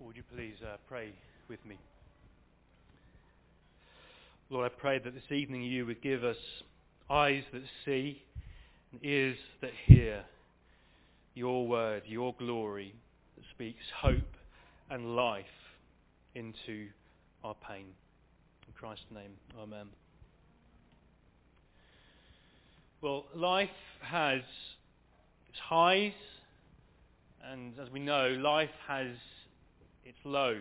Would you please pray with me? Lord, I pray that this evening you would give us eyes that see and ears that hear your word, your glory that speaks hope and life into our pain. In Christ's name, amen. Well, life has its highs, and as we know, life has its lows.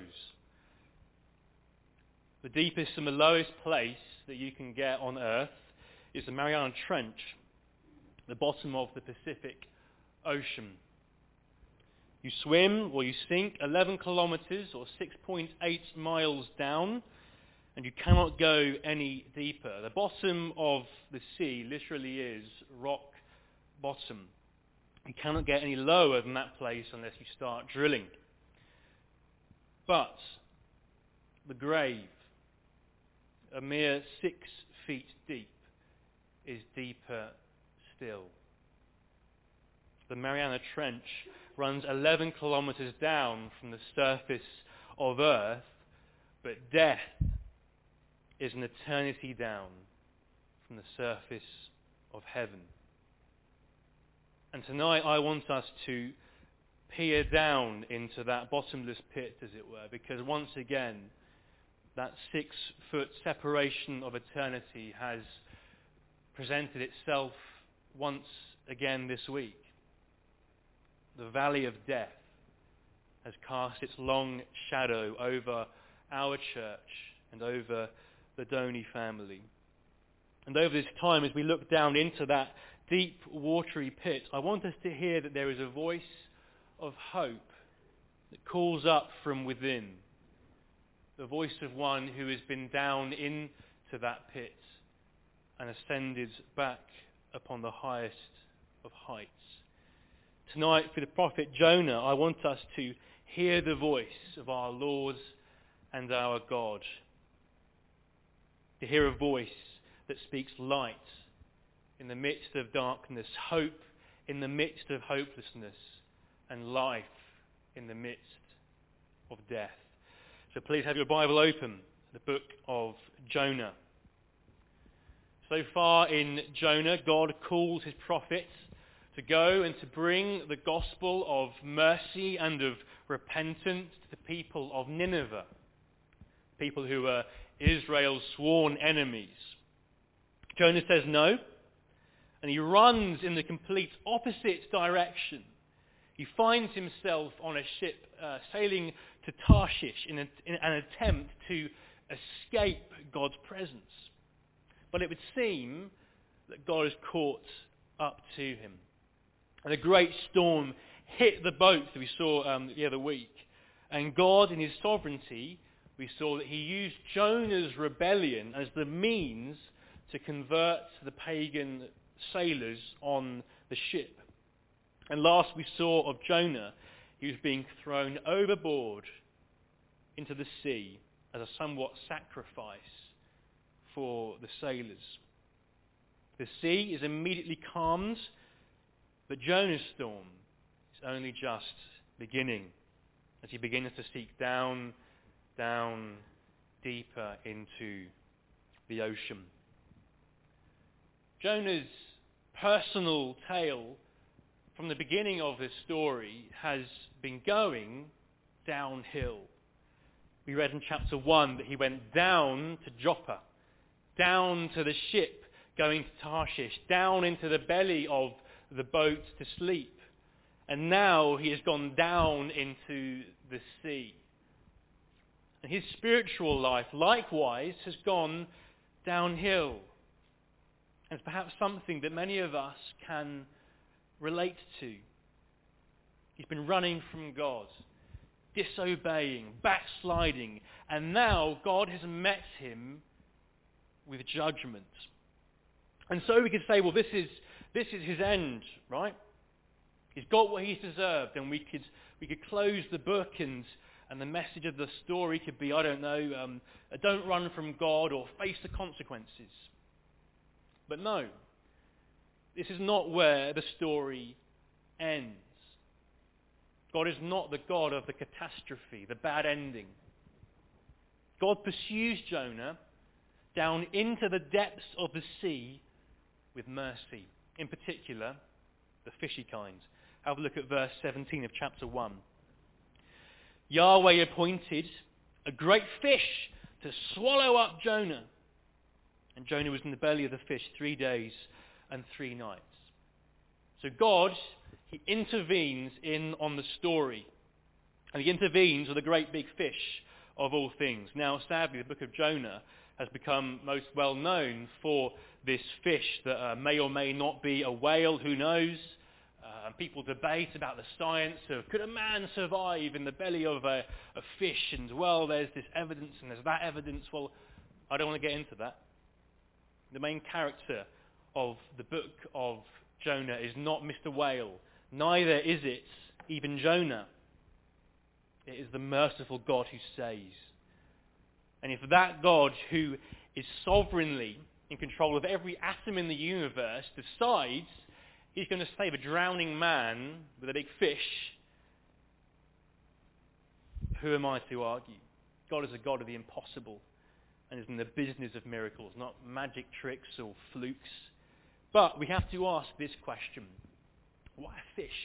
The deepest and the lowest place that you can get on Earth is the Mariana Trench, the bottom of the Pacific Ocean. You swim or you sink 11 kilometers or 6.8 miles down, and you cannot go any deeper. The bottom of the sea literally is rock bottom. You cannot get any lower than that place unless you start drilling. But the grave, a mere 6 feet deep, is deeper still. The Mariana Trench runs 11 kilometers down from the surface of Earth, but death is an eternity down from the surface of heaven. And tonight I want us to peer down into that bottomless pit, as it were, because once again, that 6-foot separation of eternity has presented itself once again this week. The valley of death has cast its long shadow over our church and over the Doney family. And over this time, as we look down into that deep, watery pit, I want us to hear that there is a voice of hope that calls up from within. The voice of one who has been down into that pit and ascended back upon the highest of heights. Tonight, for the prophet Jonah, I want us to hear the voice of our Lord and our God. To hear a voice that speaks light in the midst of darkness, hope in the midst of hopelessness, and life in the midst of death. So please have your Bible open, the book of Jonah. So far in Jonah, God calls his prophets to go and to bring the gospel of mercy and of repentance to the people of Nineveh, people who were Israel's sworn enemies. Jonah says no, and he runs in the complete opposite direction. He finds himself on a ship sailing to Tarshish in an attempt to escape God's presence. But it would seem that God has caught up to him. And a great storm hit the boat that we saw the other week. And God, in his sovereignty, we saw that he used Jonah's rebellion as the means to convert the pagan sailors on the ship. And last we saw of Jonah, he was being thrown overboard into the sea as a somewhat sacrifice for the sailors. The sea is immediately calmed, but Jonah's storm is only just beginning as he begins to seek down, deeper into the ocean. Jonah's personal tale from the beginning of this story has been going downhill. We read in chapter 1 that he went down to Joppa, down to the ship going to Tarshish, down into the belly of the boat to sleep. And now he has gone down into the sea. And his spiritual life, likewise, has gone downhill. And it's perhaps something that many of us can relate to. He's been running from God, disobeying, backsliding, and now God has met him with judgment. And so we could say, well, this is his end, right? He's got what he's deserved, and we could close the book, and the message of the story could be, I don't know, don't run from God or face the consequences. But no, this is not where the story ends. God is not the God of the catastrophe, the bad ending. God pursues Jonah down into the depths of the sea with mercy. In particular, the fishy kind. Have a look at verse 17 of chapter 1. Yahweh appointed a great fish to swallow up Jonah. And Jonah was in the belly of the fish 3 days and 3 nights. So God, he intervenes on the story. And he intervenes with a great big fish of all things. Now, sadly, the book of Jonah has become most well known for this fish that may or may not be a whale, who knows? People debate about the science of could a man survive in the belly of a fish, and well, there's this evidence and there's that evidence. Well, I don't want to get into that. The main character of the book of Jonah is not Mr. Whale. Neither is it even Jonah. It is the merciful God who saves. And if that God, who is sovereignly in control of every atom in the universe, decides he's going to save a drowning man with a big fish, who am I to argue? God is a God of the impossible and is in the business of miracles, not magic tricks or flukes. But we have to ask this question: why a fish?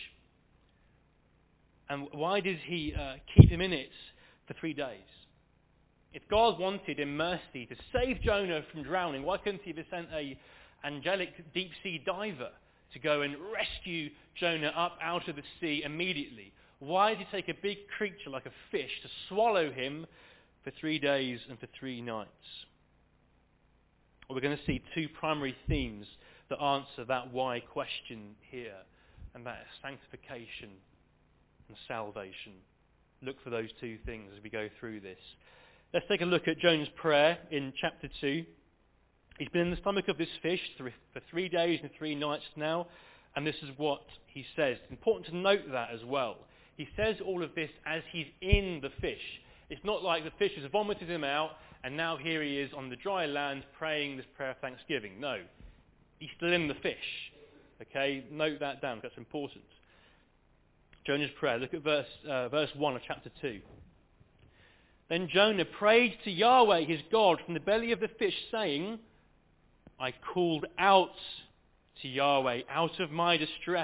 And why did he keep him in it for 3 days? If God wanted in mercy to save Jonah from drowning, why couldn't he have sent an angelic deep-sea diver to go and rescue Jonah up out of the sea immediately? Why did he take a big creature like a fish to swallow him for 3 days and for 3 nights? Well, we're going to see 2 primary themes that answer that why question here, and that is sanctification and salvation. Look for those 2 things as we go through this. Let's take a look at Jonah's prayer in chapter 2. He's been in the stomach of this fish for 3 days and 3 nights now, and this is what he says. It's important to note that as well. He says all of this as he's in the fish. It's not like the fish has vomited him out, and now here he is on the dry land praying this prayer of thanksgiving. No, he's still in the fish. Okay, note that down, that's important. Jonah's prayer, look at verse 1 of chapter 2. Then Jonah prayed to Yahweh his God from the belly of the fish, saying, I called out to Yahweh out of my distress,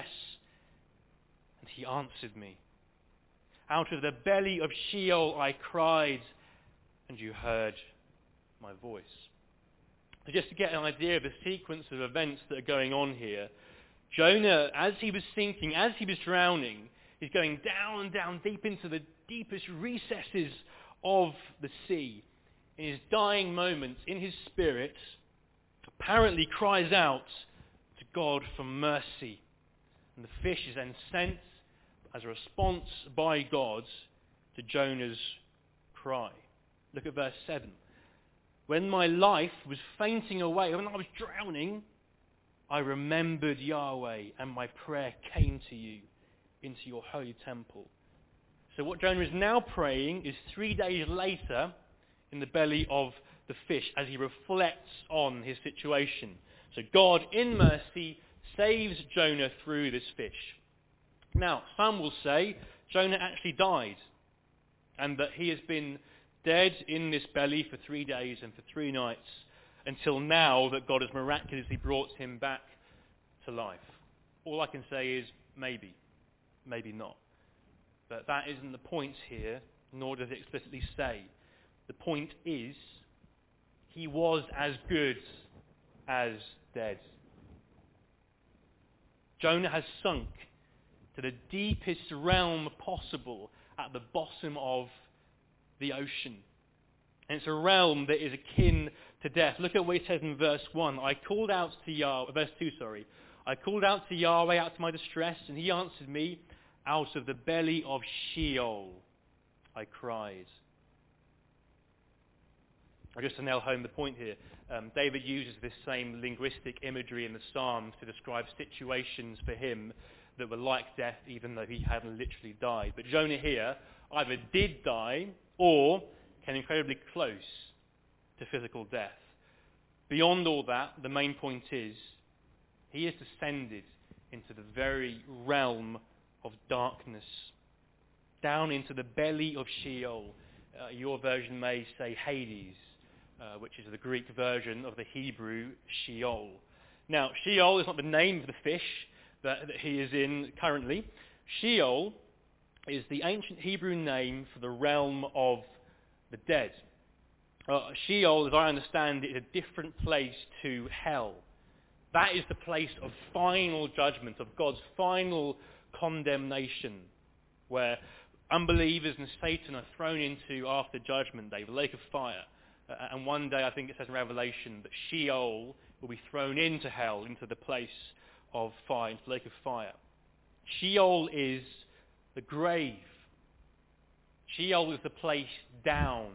and he answered me. Out of the belly of Sheol I cried, and you heard my voice. So just to get an idea of the sequence of events that are going on here, Jonah, as he was sinking, as he was drowning, is going down and down deep into the deepest recesses of the sea. In his dying moments, in his spirit, apparently cries out to God for mercy. And the fish is then sent as a response by God to Jonah's cry. Look at verse 7. When my life was fainting away, when I was drowning, I remembered Yahweh, and my prayer came to you into your holy temple. So what Jonah is now praying is 3 days later in the belly of the fish as he reflects on his situation. So God, in mercy, saves Jonah through this fish. Now, some will say Jonah actually died, and that he has been dead in this belly for 3 days and for 3 nights, until now that God has miraculously brought him back to life. All I can say is maybe, maybe not. But that isn't the point here, nor does it explicitly say. The point is, he was as good as dead. Jonah has sunk to the deepest realm possible at the bottom of the ocean. And it's a realm that is akin to death. Look at what he says in verse 1. I called out to Yahweh, verse 2, sorry. I called out to Yahweh out of my distress, and he answered me. Out of the belly of Sheol I cried. Just to nail home the point here, David uses this same linguistic imagery in the Psalms to describe situations for him that were like death, even though he hadn't literally died. But Jonah here either did die or came incredibly close to physical death. Beyond all that, the main point is, he has descended into the very realm of darkness. down into the belly of Sheol. Your version may say Hades, which is the Greek version of the Hebrew Sheol. Now, Sheol is not the name of the fish that he is in currently. Sheol is the ancient Hebrew name for the realm of the dead. Sheol, as I understand it, is a different place to hell. That is the place of final judgment, of God's final condemnation, where unbelievers and Satan are thrown into after judgment day, the lake of fire. And one day, I think it says in Revelation, that Sheol will be thrown into hell, into the place of fire, into the lake of fire. Sheol is the grave. Sheol is the place down.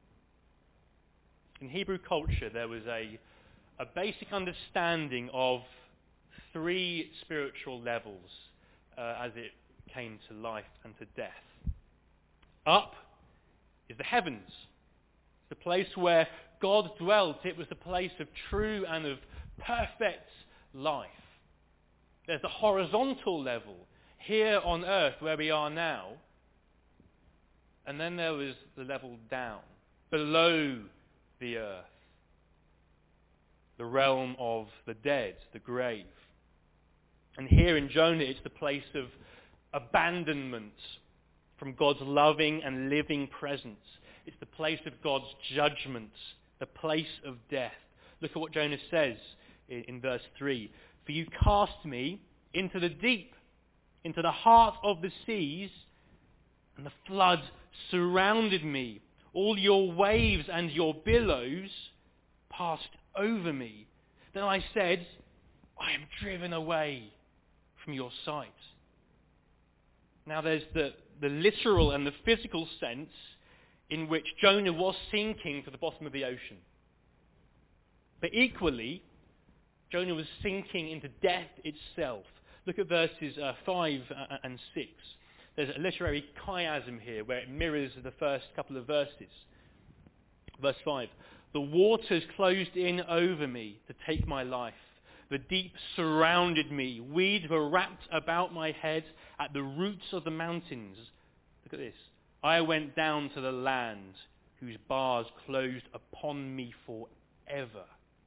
In Hebrew culture, there was a basic understanding of three spiritual levels as it came to life and to death. Up is the heavens, the place where God dwelt. It was the place of true and of perfect life. There's the horizontal level, here on earth where we are now. And then there was the level down, below the earth, the realm of the dead, the grave. And here in Jonah, it's the place of abandonment from God's loving and living presence. It's the place of God's judgment, the place of death. Look at what Jonah says in verse 3. For you cast me into the deep, into the heart of the seas, and the flood surrounded me. All your waves and your billows passed over me. Then I said, I am driven away from your sight. Now there's the literal and the physical sense in which Jonah was sinking to the bottom of the ocean. But equally, Jonah was sinking into death itself. Look at verses 5 and 6. There's a literary chiasm here where it mirrors the first couple of verses. Verse 5. The waters closed in over me to take my life. The deep surrounded me. Weeds were wrapped about my head at the roots of the mountains. Look at this. I went down to the land whose bars closed upon me forever.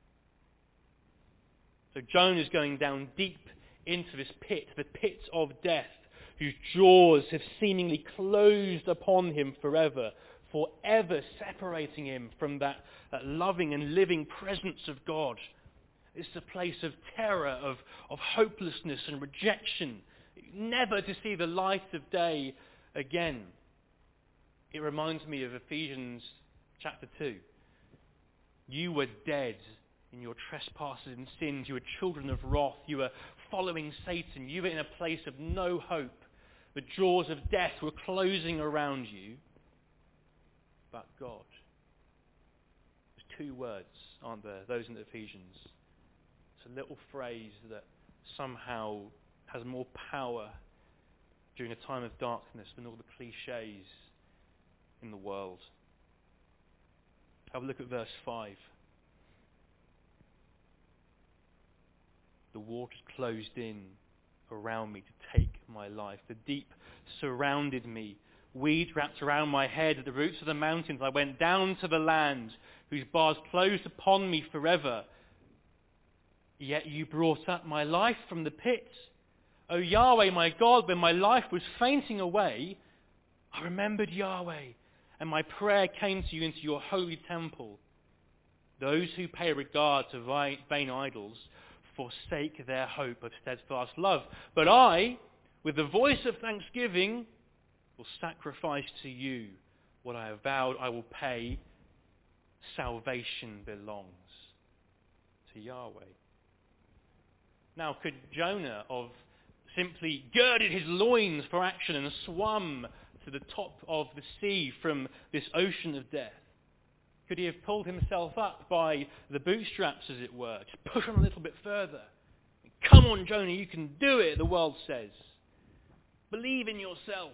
So Jonah's going down deep into this pit, the pit of death, whose jaws have seemingly closed upon him forever separating him from that loving and living presence of God. It's a place of terror, of hopelessness and rejection, never to see the light of day again. It reminds me of Ephesians chapter 2. You were dead in your trespasses and sins. You were children of wrath. You were following Satan. You were in a place of no hope. The jaws of death were closing around you. But God. There's two words, aren't there? Those in Ephesians. It's a little phrase that somehow has more power during a time of darkness than all the cliches in the world. Have a look at verse 5. The waters closed in around me to take my life. The deep surrounded me. Weeds wrapped around my head. At the roots of the mountains I went down to the land whose bars closed upon me forever. Yet you brought up my life from the pit. O Yahweh, my God, when my life was fainting away, I remembered Yahweh, and my prayer came to you into your holy temple. Those who pay regard to vain idols forsake their hope of steadfast love. But I, with the voice of thanksgiving, will sacrifice to you what I have vowed I will pay. Salvation belongs to Yahweh. Now, could Jonah have simply girded his loins for action and swum to the top of the sea from this ocean of death? Could he have pulled himself up by the bootstraps, as it were? Just push on a little bit further. Come on, Jonah, you can do it, the world says. Believe in yourself.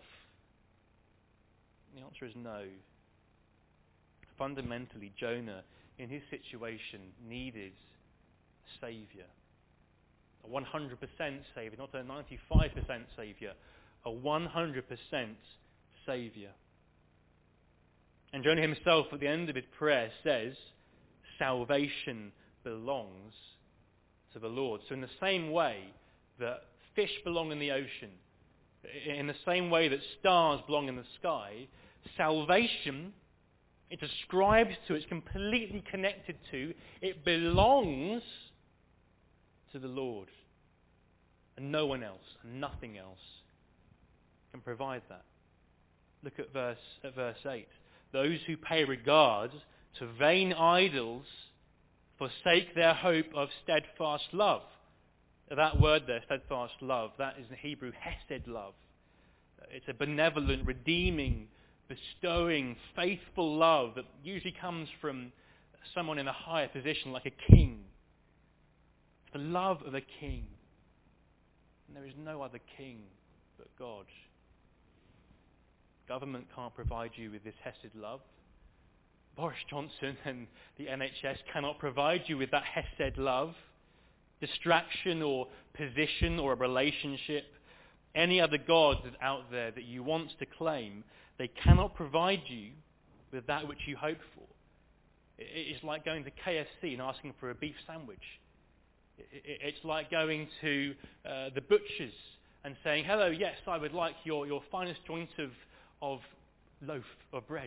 The answer is no. Fundamentally, Jonah, in his situation, needed a saviour. A 100% saviour, not a 95% saviour. A 100% Saviour. And Jonah himself at the end of his prayer says, salvation belongs to the Lord. So in the same way that fish belong in the ocean, in the same way that stars belong in the sky, salvation, it's ascribed to, it's completely connected to, it belongs to the Lord. And no one else, and nothing else can provide that. Look at verse 8. Those who pay regard to vain idols forsake their hope of steadfast love. That word there, steadfast love, that is in Hebrew hesed love. It's a benevolent, redeeming, bestowing, faithful love that usually comes from someone in a higher position like a king. It's the love of a king. And there is no other king but God. Government can't provide you with this hesed love. Boris Johnson and the NHS cannot provide you with that hesed love. Distraction or position or a relationship, any other gods out there that you want to claim, they cannot provide you with that which you hope for. It's like going to KFC and asking for a beef sandwich. It's like going to the butcher's and saying, hello, yes, I would like your finest joint of loaf of bread.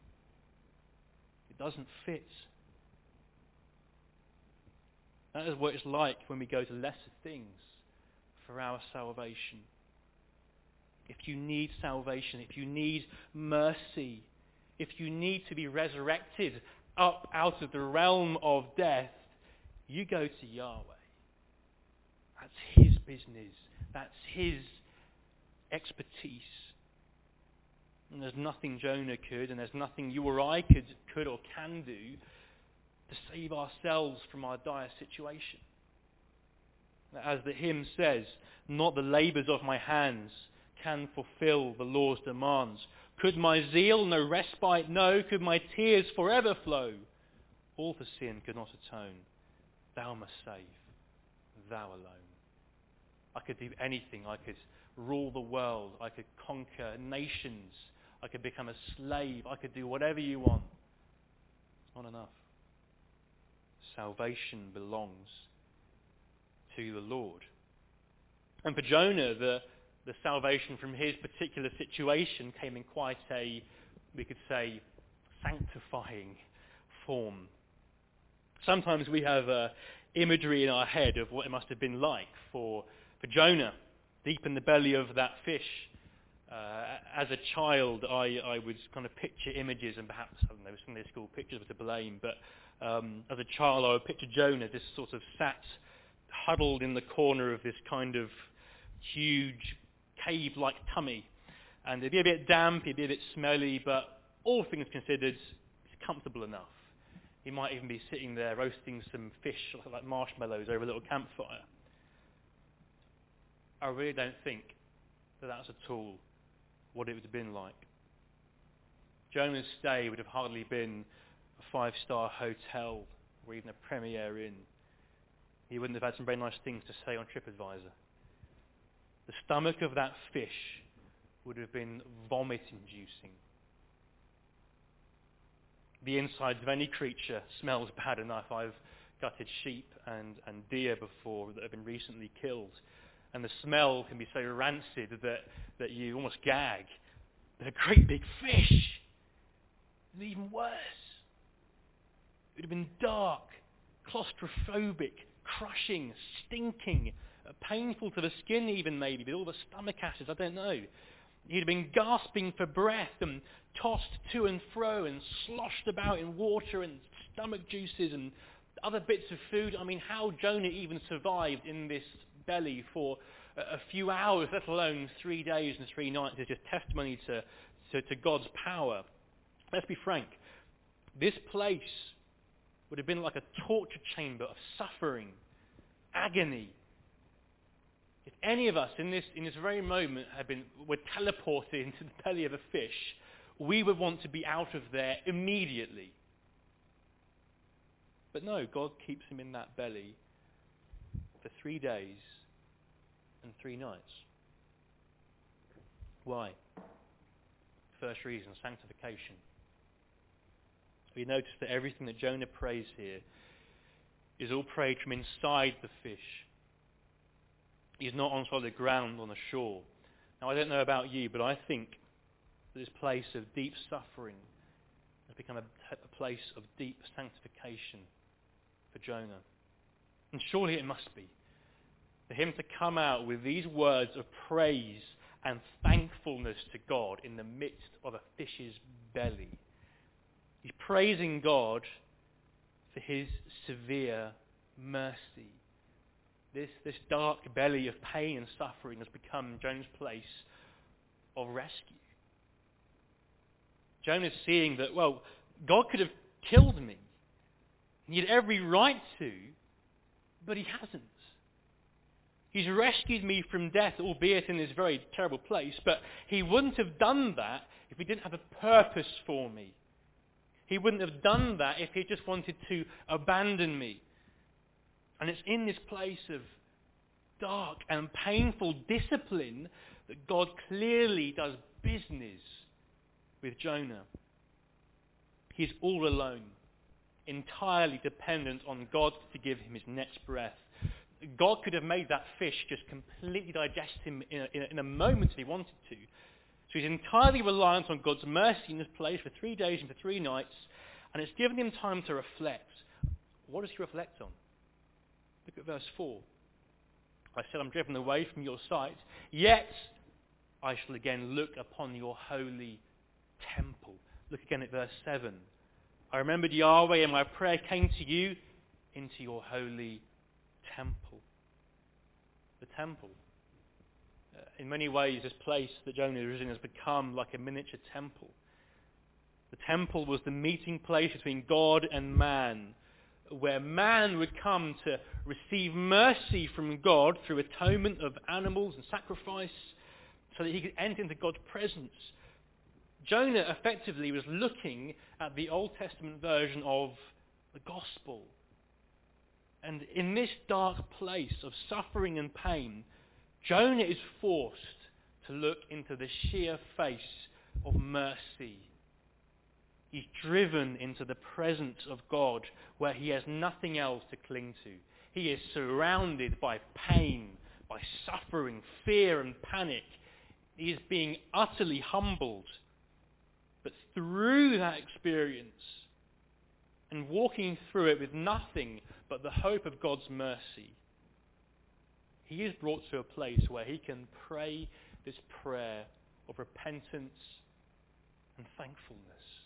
It doesn't fit. That is what it's like when we go to lesser things for our salvation. If you need salvation, if you need mercy, if you need to be resurrected up out of the realm of death, you go to Yahweh. That's his business. That's his expertise. And there's nothing Jonah could, and there's nothing you or I could or can do to save ourselves from our dire situation. As the hymn says, not the labours of my hands can fulfill the law's demands. Could my zeal no respite know? Could my tears forever flow? All for sin could not atone. Thou must save, thou alone. I could do anything. I could rule the world. I could conquer nations. I could become a slave. I could do whatever you want. It's not enough. Salvation belongs to the Lord. And for Jonah, the salvation from his particular situation came in quite a, we could say, sanctifying form. Sometimes we have imagery in our head of what it must have been like for Jonah, deep in the belly of that fish. As a child, I would kind of picture images, and perhaps, I don't know, Sunday school pictures were to blame, but as a child I would picture Jonah just sort of sat huddled in the corner of this kind of huge cave-like tummy. And it'd be a bit damp, it'd be a bit smelly, but all things considered, it's comfortable enough. He might even be sitting there roasting some fish like marshmallows over a little campfire. I really don't think that that's at all what it would have been like. Jonah's stay would have hardly been a 5-star hotel or even a Premier Inn. He wouldn't have had some very nice things to say on TripAdvisor. The stomach of that fish would have been vomit-inducing. The insides of any creature smells bad enough. I've gutted sheep and deer before that have been recently killed. And the smell can be so rancid that you almost gag. But a great big fish is even worse. It would have been dark, claustrophobic, crushing, stinking, painful to the skin even maybe, with all the stomach acids, I don't know. He'd have been gasping for breath and tossed to and fro and sloshed about in water and stomach juices and other bits of food. I mean, how Jonah even survived in this belly for a few hours, let alone 3 days and 3 nights, is just testimony to God's power. Let's be frank. This place would have been like a torture chamber of suffering, agony. If any of us in this very moment were teleported into the belly of a fish, we would want to be out of there immediately. But no, God keeps him in that belly for 3 days and 3 nights. Why? first reason, sanctification. We notice that everything that Jonah prays here is all prayed from inside the fish. He's not on solid ground on the shore. Now, I don't know about you, but I think that this place of deep suffering has become a place of deep sanctification for Jonah. And surely it must be. For him to come out with these words of praise and thankfulness to God in the midst of a fish's belly. He's praising God for his severe mercy. This dark belly of pain and suffering has become Jonah's place of rescue. Jonah's seeing that, well, God could have killed me. He had every right to, but he hasn't. He's rescued me from death, albeit in this very terrible place, but he wouldn't have done that if he didn't have a purpose for me. He wouldn't have done that if he just wanted to abandon me. And it's in this place of dark and painful discipline that God clearly does business with Jonah. He's all alone, entirely dependent on God to give him his next breath. God could have made that fish just completely digest him in a moment if he wanted to. So he's entirely reliant on God's mercy in this place for 3 days and for 3 nights, and it's given him time to reflect. What does he reflect on? Look at verse 4. I said, I'm driven away from your sight, yet I shall again look upon your holy temple. Look again at verse 7. I remembered Yahweh, and my prayer came to you into your holy temple. The temple. In many ways, this place that Jonah is in has become like a miniature temple. The temple was the meeting place between God and man, where man would come to receive mercy from God through atonement of animals and sacrifice so that he could enter into God's presence. Jonah effectively was looking at the Old Testament version of the gospel. And in this dark place of suffering and pain, Jonah is forced to look into the sheer face of mercy. He's driven into the presence of God where he has nothing else to cling to. He is surrounded by pain, by suffering, fear and panic. He is being utterly humbled. But through that experience and walking through it with nothing but the hope of God's mercy, he is brought to a place where he can pray this prayer of repentance and thankfulness.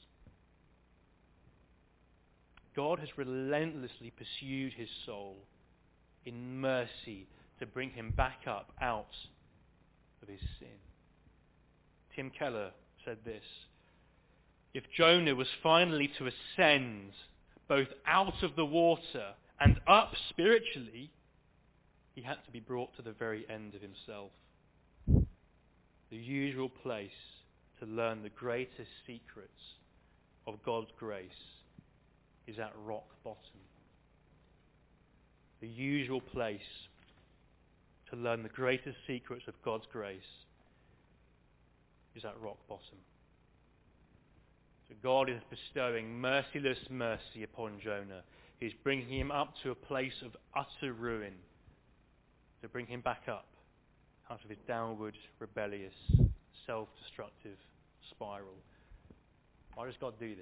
God has relentlessly pursued his soul in mercy to bring him back up out of his sin. Tim Keller said this: if Jonah was finally to ascend both out of the water and up spiritually, he had to be brought to the very end of himself. The usual place to learn the greatest secrets of God's grace is at rock bottom. The usual place to learn the greatest secrets of God's grace is at rock bottom. So God is bestowing merciless mercy upon Jonah. He's bringing him up to a place of utter ruin to bring him back up out of his downward, rebellious, self-destructive spiral. Why does God do this?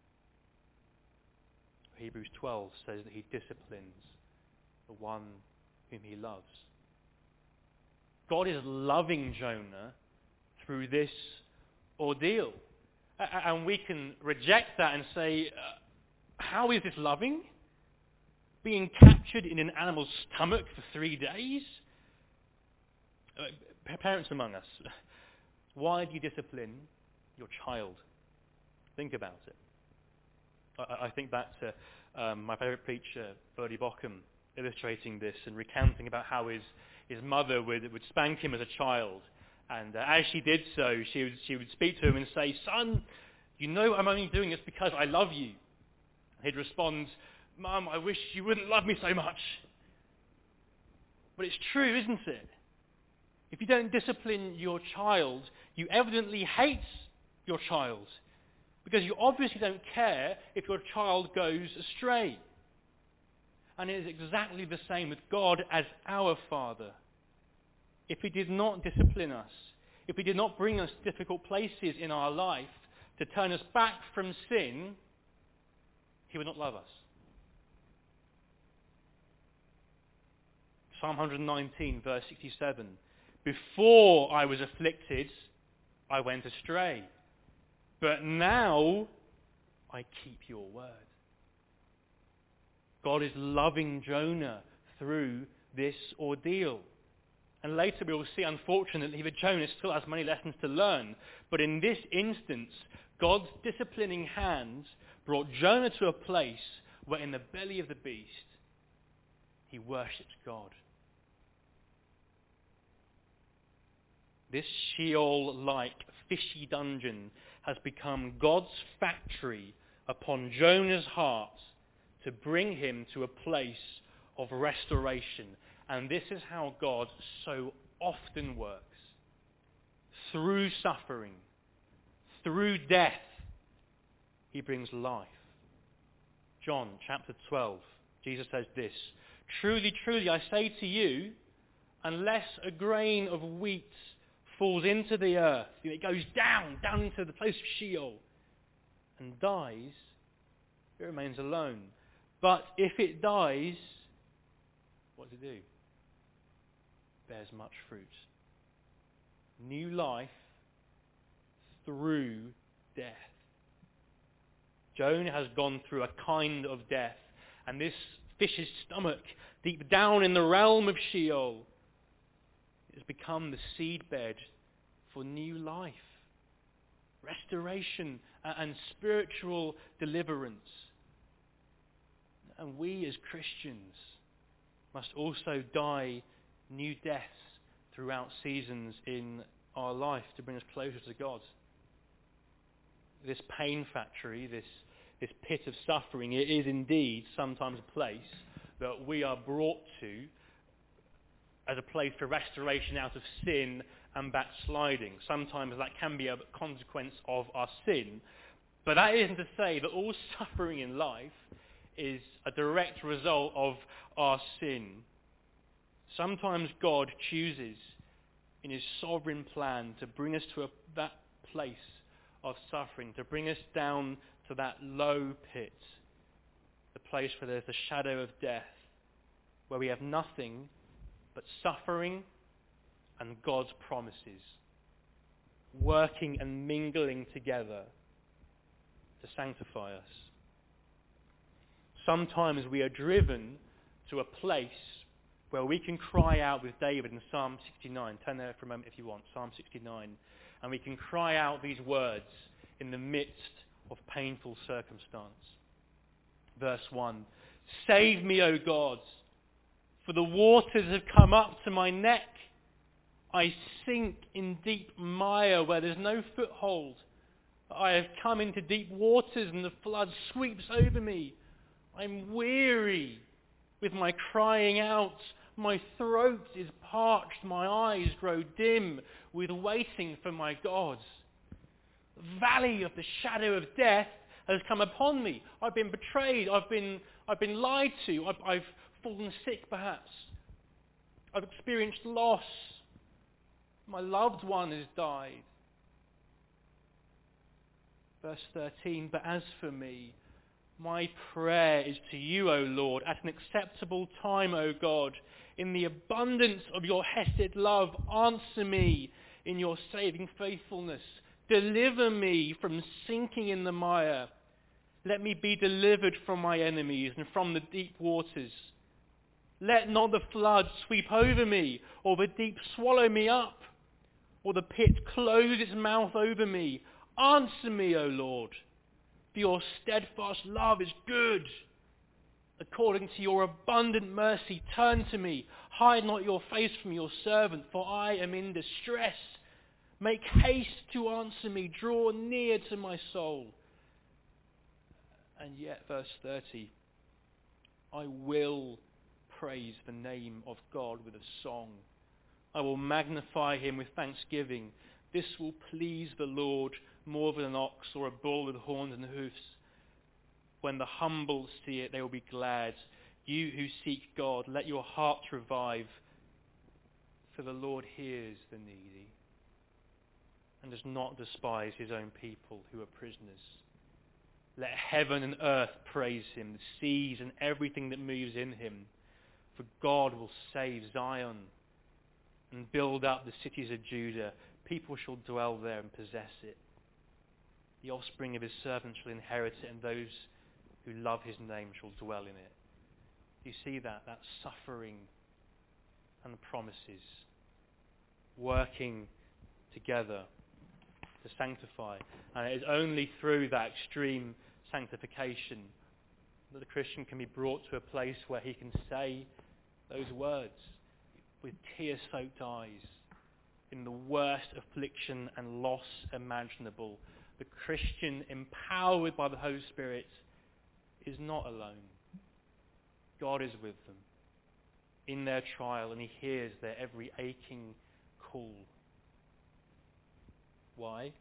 Hebrews 12 says that he disciplines the one whom he loves. God is loving Jonah through this ordeal. And we can reject that and say, how is this loving? Being captured in an animal's stomach for 3 days? Parents among us, why do you discipline your child? Think about it. I think back to my favourite preacher, Bertie Bockham, illustrating this and recounting about how his mother would spank him as a child. And as she did so, she would speak to him and say, "Son, you know I'm only doing this because I love you." And he'd respond, "Mum, I wish you wouldn't love me so much." But it's true, isn't it? If you don't discipline your child, you evidently hate your child? Because you obviously don't care if your child goes astray. And it is exactly the same with God as our Father. If he did not discipline us, if he did not bring us difficult places in our life to turn us back from sin, he would not love us. Psalm 119, verse 67. Before I was afflicted, I went astray. But now I keep your word. God is loving Jonah through this ordeal. And later we will see, unfortunately, that Jonah still has many lessons to learn. But in this instance, God's disciplining hand brought Jonah to a place where in the belly of the beast, he worships God. This Sheol-like fishy dungeon has become God's factory upon Jonah's heart to bring him to a place of restoration. And this is how God so often works. Through suffering, through death, he brings life. John chapter 12, Jesus says this, "Truly, truly, I say to you, unless a grain of wheat falls into the earth, it goes down into the place of Sheol, and dies, it remains alone. But if it dies, what does it do? Bears much fruit." New life through death. Jonah has gone through a kind of death, and this fish's stomach, deep down in the realm of Sheol, has become the seedbed for new life, restoration, and spiritual deliverance. And we as Christians must also die new deaths throughout seasons in our life to bring us closer to God. This pain factory, this pit of suffering, it is indeed sometimes a place that we are brought to as a place for restoration out of sin and backsliding. Sometimes that can be a consequence of our sin. But that isn't to say that all suffering in life is a direct result of our sin. Sometimes God chooses in his sovereign plan to bring us to that place of suffering, to bring us down to that low pit, the place where there's the shadow of death, where we have nothing but suffering and God's promises, working and mingling together to sanctify us. Sometimes we are driven to a place where we can cry out with David in Psalm 69. Turn there for a moment if you want, Psalm 69. And we can cry out these words in the midst of painful circumstance. Verse 1, "Save me, O God, for the waters have come up to my neck. I sink in deep mire where there's no foothold. I have come into deep waters and the flood sweeps over me. I'm weary with my crying out. My throat is parched. My eyes grow dim with waiting for my God. The valley of the shadow of death has come upon me. I've been betrayed. I've been lied to. I've fallen sick perhaps. I've experienced loss. My loved one has died." Verse 13, "But as for me, my prayer is to you, O Lord, at an acceptable time, O God. In the abundance of your hesed love, answer me in your saving faithfulness. Deliver me from sinking in the mire. Let me be delivered from my enemies and from the deep waters. Let not the flood sweep over me, or the deep swallow me up, or the pit close its mouth over me. Answer me, O Lord, for your steadfast love is good. According to your abundant mercy, turn to me. Hide not your face from your servant, for I am in distress. Make haste to answer me. Draw near to my soul." And yet, verse 30, "I will praise the name of God with a song. I will magnify him with thanksgiving. This will please the Lord. more than an ox or a bull with horns and hoofs. When the humble see it, they will be glad. You who seek God, let your hearts revive, for the Lord hears the needy and does not despise his own people who are prisoners. Let heaven and earth praise him, the seas and everything that moves in him. For God will save Zion and build up the cities of Judah. People shall dwell there and possess it. The offspring of his servants shall inherit it, and those who love his name shall dwell in it. You see that suffering and the promises working together to sanctify. And it is only through that extreme sanctification that the Christian can be brought to a place where he can say those words with tear-soaked eyes in the worst affliction and loss imaginable. The Christian, empowered by the Holy Spirit, is not alone. God is with them in their trial, and he hears their every aching call. Why?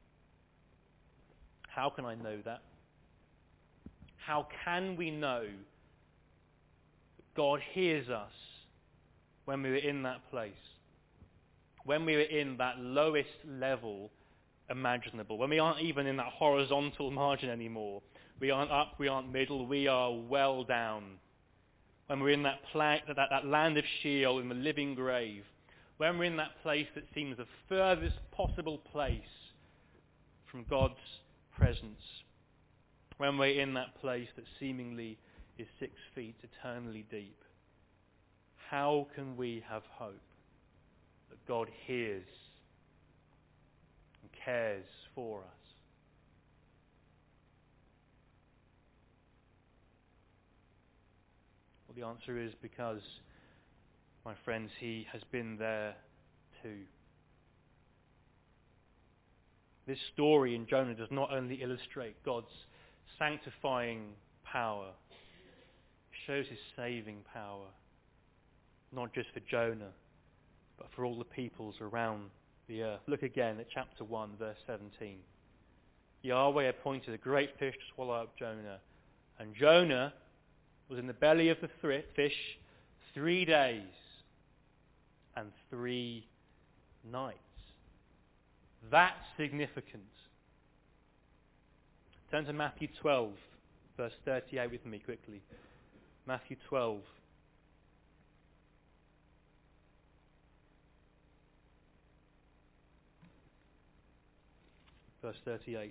How can I know that? How can we know that God hears us when we are in that place? When we are in that lowest level imaginable? When we aren't even in that horizontal margin anymore? We aren't up, we aren't middle, we are well down. When we're in that land of Sheol, in the living grave. When we're in that place that seems the furthest possible place from God's presence. When we're in that place that seemingly is 6 feet eternally deep. How can we have hope that God hears and cares for us? Well, the answer is because, my friends, he has been there too. This story in Jonah does not only illustrate God's sanctifying power, it shows his saving power, not just for Jonah, but for all the peoples around the earth. Look again at chapter 1, verse 17. Yahweh appointed a great fish to swallow up Jonah, and Jonah was in the belly of the fish 3 days and 3 nights. That's significant. Turn to Matthew 12, verse 38 with me quickly. Matthew 12. Verse 38.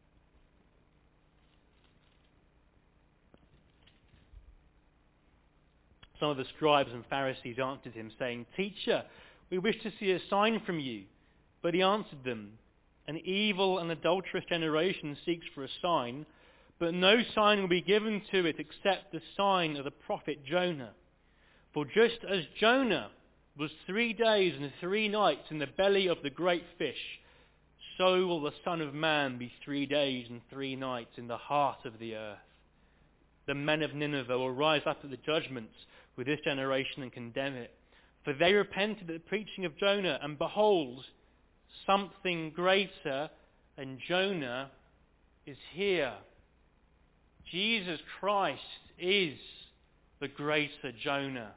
Some of the scribes and Pharisees answered him, saying, "Teacher, we wish to see a sign from you." But he answered them, "An evil and adulterous generation seeks for a sign, but no sign will be given to it except the sign of the prophet Jonah. For just as Jonah was 3 days and 3 nights in the belly of the great fish, so will the Son of Man be 3 days and 3 nights in the heart of the earth. The men of Nineveh will rise up at the judgment with this generation and condemn it. For they repented at the preaching of Jonah, and behold, something greater than Jonah is here." Jesus Christ is the greater Jonah.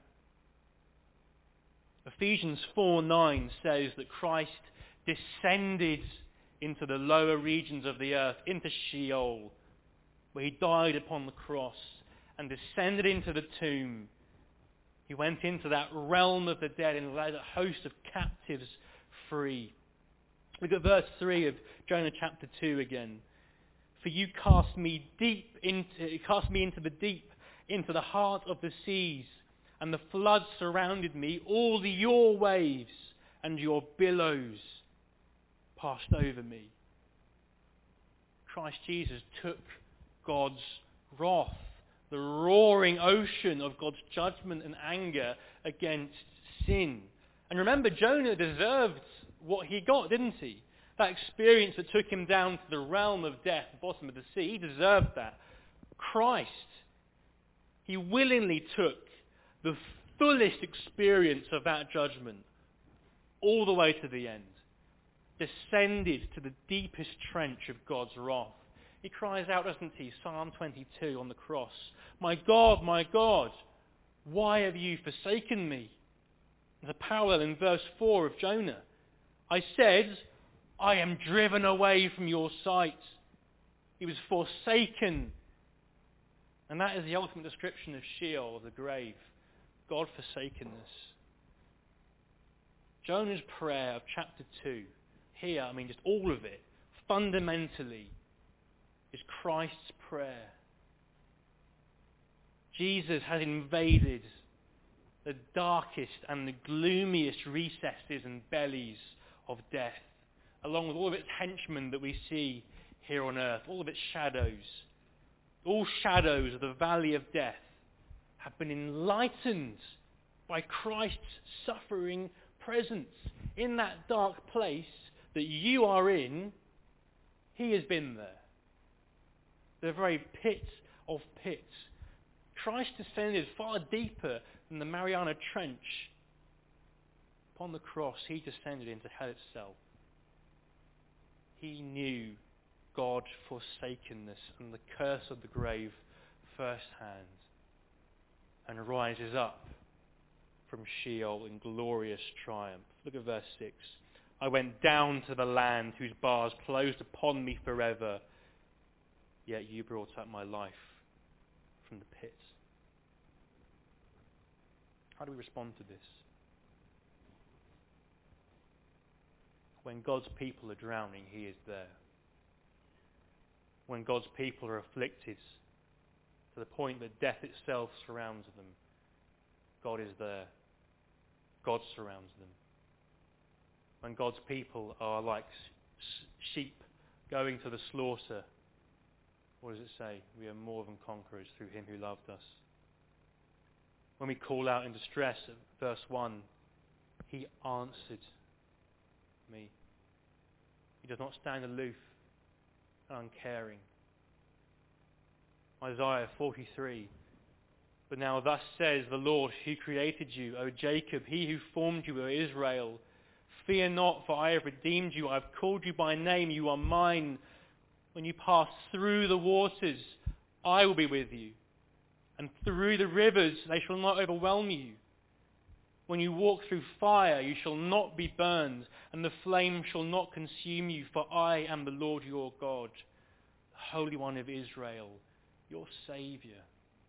Ephesians 4:9 says that Christ descended into the lower regions of the earth, into Sheol, where he died upon the cross, and descended into the tomb. He went into that realm of the dead and led a host of captives free. Look at verse 3 of Jonah chapter 2 again. "For you cast me into the deep, into the heart of the seas, and the floods surrounded me. All your waves and your billows passed over me." Christ Jesus took God's wrath, the roaring ocean of God's judgment and anger against sin. And remember, Jonah deserved what he got, didn't he? That experience that took him down to the realm of death, the bottom of the sea, he deserved that. Christ, he willingly took the fullest experience of that judgment all the way to the end. descended to the deepest trench of God's wrath. He cries out, doesn't he, Psalm 22 on the cross, my God, why have you forsaken me?" There's a parallel in verse 4 of Jonah. "I said, I am driven away from your sight." He was forsaken. And that is the ultimate description of Sheol, of the grave. God forsakenness. Jonah's prayer of chapter 2, here, just all of it, fundamentally, is Christ's prayer. Jesus has invaded the darkest and the gloomiest recesses and bellies of death, along with all of its henchmen that we see here on earth, all of its shadows. All shadows of the valley of death have been enlightened by Christ's suffering presence. In that dark place that you are in, he has been there. The very pit of pits. Christ descended far deeper than the Mariana Trench. Upon the cross, he descended into hell itself. He knew God's forsakenness and the curse of the grave firsthand, and rises up from Sheol in glorious triumph. Look at verse 6. "I went down to the land whose bars closed upon me forever, yet you brought up my life from the pit." How do we respond to this? When God's people are drowning, he is there. When God's people are afflicted to the point that death itself surrounds them, God is there. God surrounds them. When God's people are like sheep going to the slaughter, what does it say? We are more than conquerors through him who loved us. When we call out in distress, at verse 1, he answered me. He does not stand aloof and uncaring. Isaiah 43. "But now thus says the Lord who created you, O Jacob, he who formed you, O Israel. Fear not, for I have redeemed you. I have called you by name. You are mine. When you pass through the waters, I will be with you. And through the rivers, they shall not overwhelm you. When you walk through fire, you shall not be burned, and the flame shall not consume you, for I am the Lord your God, the Holy One of Israel, your Saviour."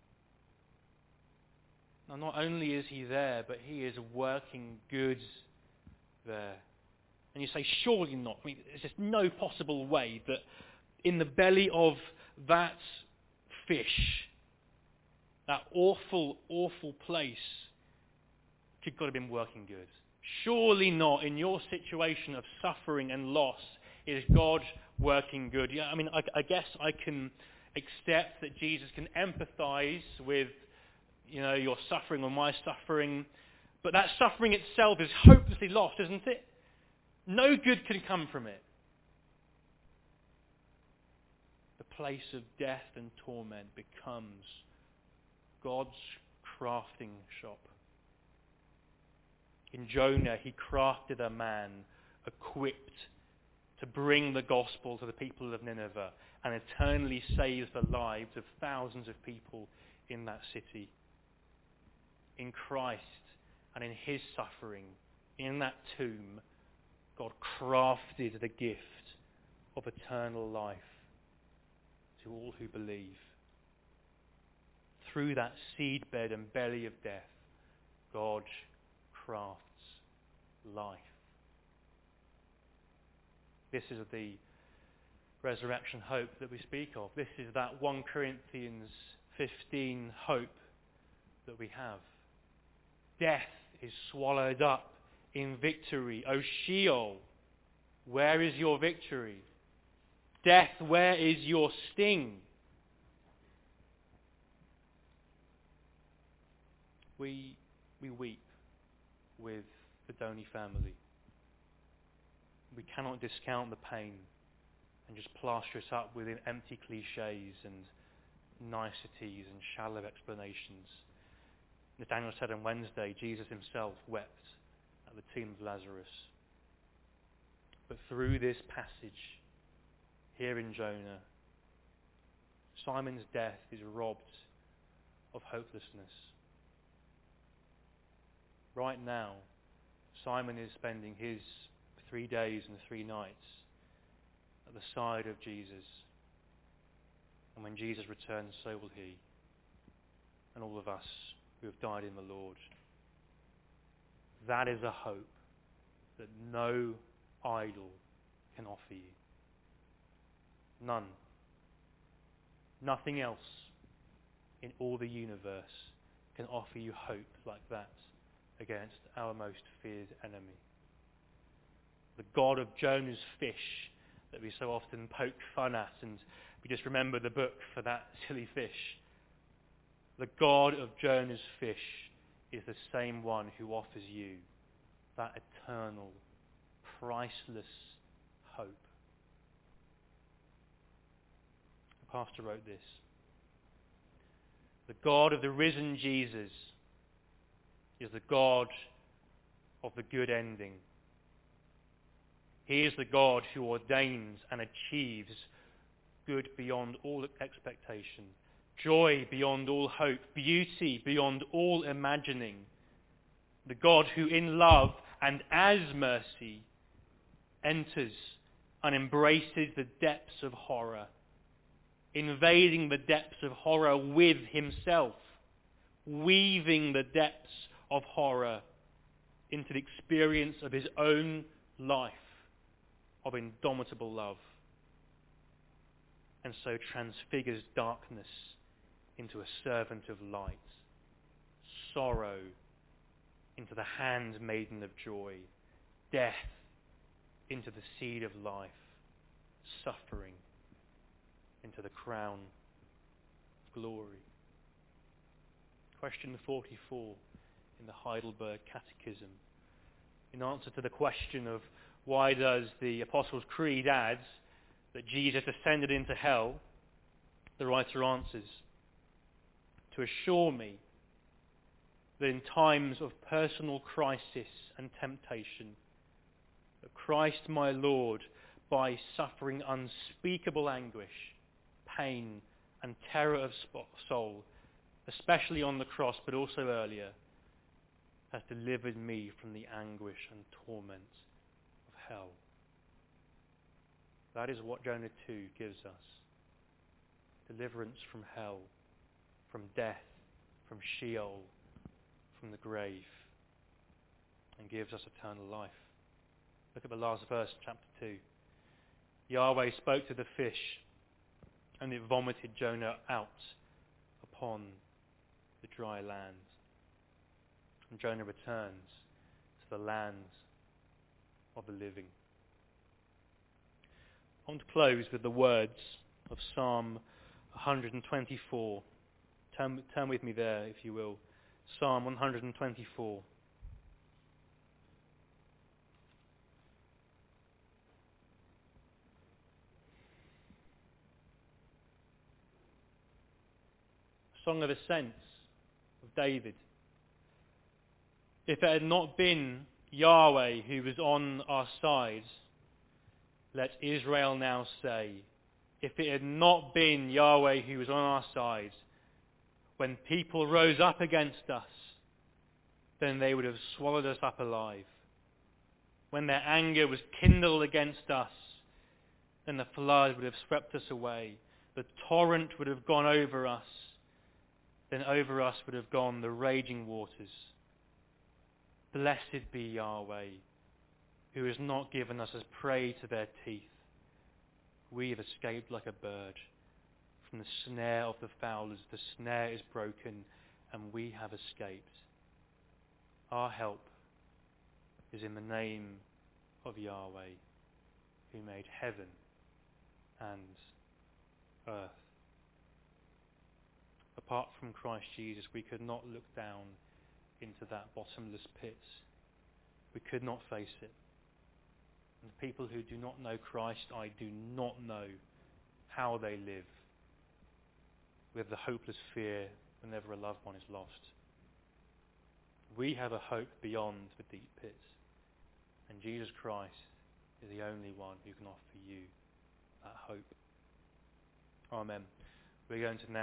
Now, not only is he there, but he is working good there. And you say, surely not. There's just no possible way that in the belly of that fish, that awful, awful place, could God have been working good? Surely not. In your situation of suffering and loss, is God working good? Yeah, I guess I can accept that Jesus can empathize with, your suffering or my suffering, but that suffering itself is hopelessly lost, isn't it? No good can come from it. The place of death and torment becomes God's crafting shop. In Jonah, he crafted a man equipped to bring the gospel to the people of Nineveh and eternally save the lives of thousands of people in that city. In Christ and in his suffering, in that tomb, God crafted the gift of eternal life to all who believe. Through that seedbed and belly of death, God crafts life. This is the resurrection hope that we speak of. This is that 1 Corinthians 15 hope that we have. Death is swallowed up in victory. O Sheol, where is your victory? Death, where is your sting? We weep with the Donny family. We cannot discount the pain and just plaster it up with empty cliches and niceties and shallow explanations. As Daniel said on Wednesday, Jesus himself wept at the tomb of Lazarus. But through this passage here in Jonah, Simon's death is robbed of hopelessness. Right now, Simon is spending his 3 days and 3 nights at the side of Jesus. And when Jesus returns, so will he, and all of us who have died in the Lord. That is a hope that no idol can offer you. None. Nothing else in all the universe can offer you hope like that against our most feared enemy. The God of Jonah's fish that we so often poke fun at, and we just remember the book for that silly fish. The God of Jonah's fish is the same one who offers you that eternal, priceless hope. The pastor wrote this: the God of the risen Jesus is the God of the good ending. He is the God who ordains and achieves good beyond all expectation, joy beyond all hope, beauty beyond all imagining. The God who in love and as mercy enters and embraces the depths of horror, invading the depths of horror with himself, weaving the depths of horror into the experience of his own life of indomitable love, and so transfigures darkness into a servant of light, sorrow into the handmaiden of joy, death into the seed of life, suffering into the crown of glory. Question 44 in the Heidelberg Catechism. In answer to the question of why does the Apostles' Creed add that Jesus ascended into hell, the writer answers, to assure me that in times of personal crisis and temptation, that Christ my Lord, by suffering unspeakable anguish, pain and terror of soul, especially on the cross but also earlier, has delivered me from the anguish and torment of hell. That is what Jonah 2 gives us. Deliverance from hell, from death, from Sheol, from the grave, and gives us eternal life. Look at the last verse, chapter 2. Yahweh spoke to the fish, and it vomited Jonah out upon the dry land. And Jonah returns to the land of the living. I want to close with the words of Psalm 124. Turn with me there, if you will. Psalm 124. Song of Ascents of David. If it had not been Yahweh who was on our side, let Israel now say, if it had not been Yahweh who was on our side, when people rose up against us, then they would have swallowed us up alive. When their anger was kindled against us, then the flood would have swept us away. The torrent would have gone over us, then over us would have gone the raging waters. Blessed be Yahweh, who has not given us as prey to their teeth. We have escaped like a bird from the snare of the fowlers. The snare is broken, and we have escaped. Our help is in the name of Yahweh, who made heaven and earth. Apart from Christ Jesus, we could not look down into that bottomless pit. We could not face it. And the people who do not know Christ, I do not know how they live with the hopeless fear whenever a loved one is lost. We have a hope beyond the deep pit. And Jesus Christ is the only one who can offer you that hope. Amen. We're going to now